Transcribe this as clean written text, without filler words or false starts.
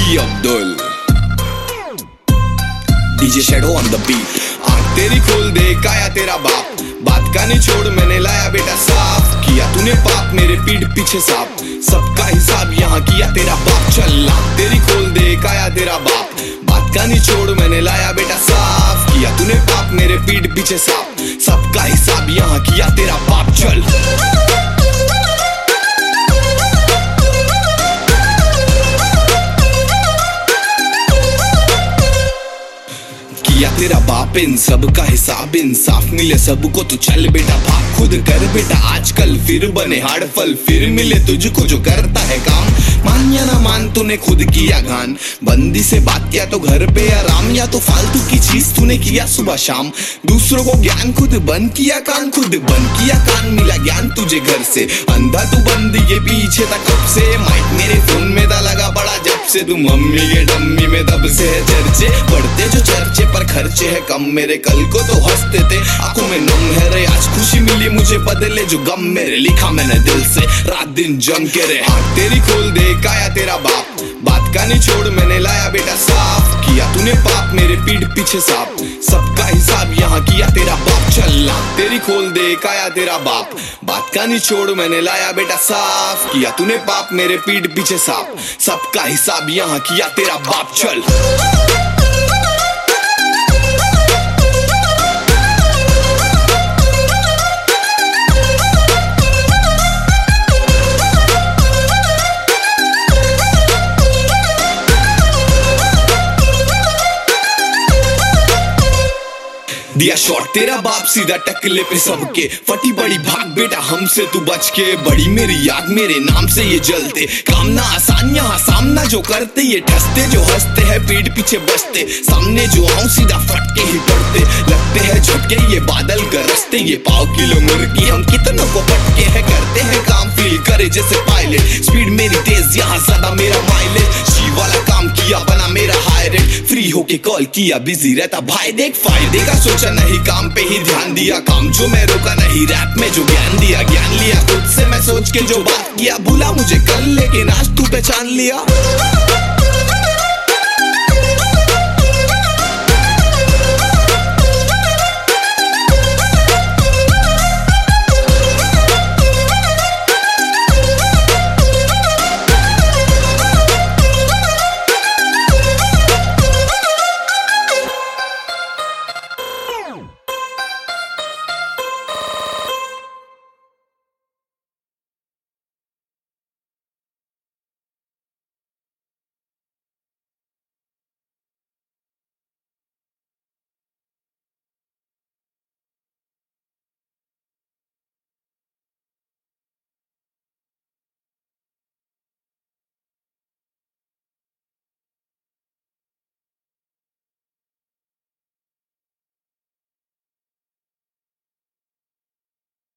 D Abdul, DJ shadow on the beat. आँख तेरी खोल दे काया तेरा बाप, बात का नहीं छोड़ मैंने लाया बेटा साफ। किया तूने पाप मेरे पीठ पीछे साफ, सबका हिसाब यहाँ किया तेरा बाप। चल आँख तेरी खोल दे काया तेरा बाप, बात का नहीं छोड़ मैंने लाया बेटा साफ। किया तूने पाप मेरे पीठ पीछे साफ, सबका हिसाब यहाँ किया तेरा बाप। चल किया तेरा बाप, इन सब का हिसाब इंसाफ मिले सबको तो चल बेटा भाग खुद कर बेटा आजकल, फिर बने हार्ड फल फिर मिले तुझको जो करता है काम। मान या ना मान तूने खुद किया गान, बंदी से बात किया तो घर पे आराम, या तो फालतू की चीज तूने किया सुबह शाम। दूसरों को ज्ञान खुद बंद किया कान, खुद बंद किया कान, मिला ज्ञान तुझे घर से। अंधा तू बंदी के पीछे था कब से, माइक मेरे फोन में था लगा बड़ा जब से। तू मम्मी के डम्मी में तब से है चर्चे, बढ़ते जो चर्चे पर खर्चे है कम मेरे। कल को तो हंसते थे आंखों में नम है रे, आज खुशी मिली मुझे बदले जो गम मेरे। लिखा मैंने दिल से रात दिन जम के रे। आँख तेरी खोल दे काया तेरा बाप, बात का नहीं छोड़ मैंने लाया बेटा साफ। किया तूने पाप मेरे पीठ पीछे साफ, सबका हिसाब यहाँ किया तेरा बाप। चल आँख तेरी खोल दे काया तेरा बाप, बात का नहीं छोड़ मैंने लाया बेटा साफ। किया तूने पाप मेरे पीठ पीछे साफ, सबका हिसाब यहाँ किया तेरा बाप। चल दिया शॉट तेरा बाप सीधा टकले पे सबके, फटी बड़ी भाग बेटा हमसे तू बच के। बड़ी मेरी याद मेरे नाम से ये जलते, काम ना आसान यहाँ सामना जो करते। ये ठसते जो हंसते हैं पीठ पीछे बसते, सामने जो आऊं सीधा फटके ही पड़ते। लगते हैं झटके ये बादल गरजते, ये पाव किलो मुर्गी हम कितनों को पटके हैं। करते हैं काम फील करे जैसे पायलट, स्पीड मेरी तेज यहाँ ज्यादा मेरा माइलेज। जी वाला काम किया बना मेरा हाई रेट, फ्री होके कॉल किया बिजी रहता भाई। देख फायदे का सोचा नहीं काम पे ही ध्यान दिया, काम जो मैं रोका नहीं रैप में जो ज्ञान दिया। ज्ञान लिया खुद से मैं सोच के जो बात किया, भूला मुझे कल लेकिन आज तू पहचान लिया।